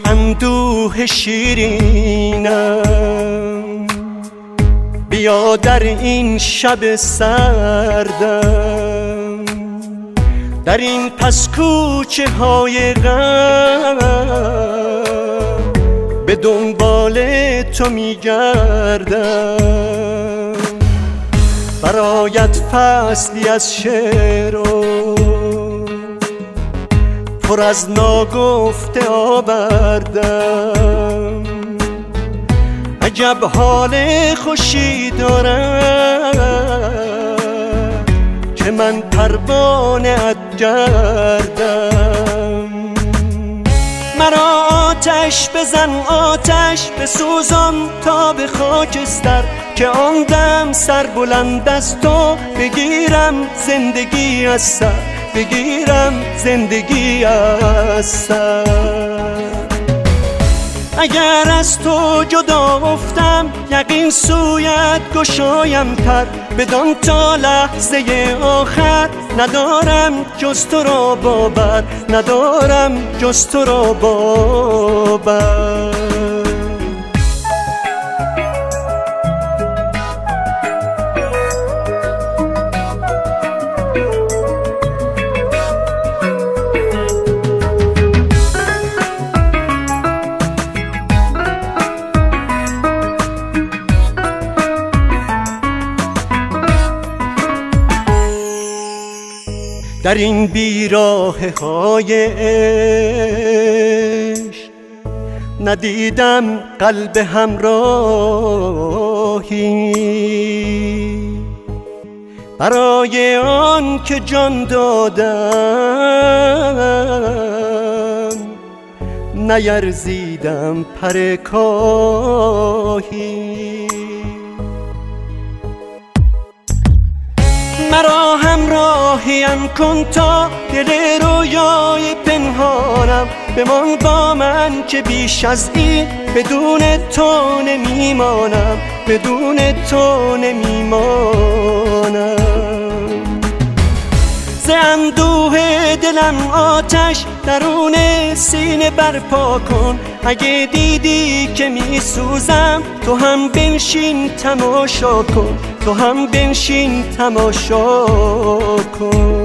اندوه شیرینم، بیا در این شب سردم، در این پس کوچه های غم به دنبال تو میگردم. برایت فصلی از شعر و پر از ناگفته آوردم، عجب حال خوشی دارم که من پروانه ات گردم. مرا آتش بزن، آتش بسوزان تا به خاکستر، که آن دم سر بلند از تو بگیرم زندگی از سر، بگیرم زندگی از سر. اگر از تو جدا افتم یقین سویت گشایم تر، بدان تا لحظه آخر ندارم جز تو را باور، ندارم جز تو را باور. در این بیراهه های عشق ندیدم قلب همراهی، برای آن که جان دادم نیرزیدم پر کاهی. مرا همراهیم کن تا دل رویای پنهانم بمان با من، که بیش از این بدون تو نمیمانم، بدون تو نمیمانم. ز اندوه دلم آتش درون سینه برپا کن، اگه دیدی که می سوزم تو هم بنشین تماشا کن، تو هم بنشین تماشا کن.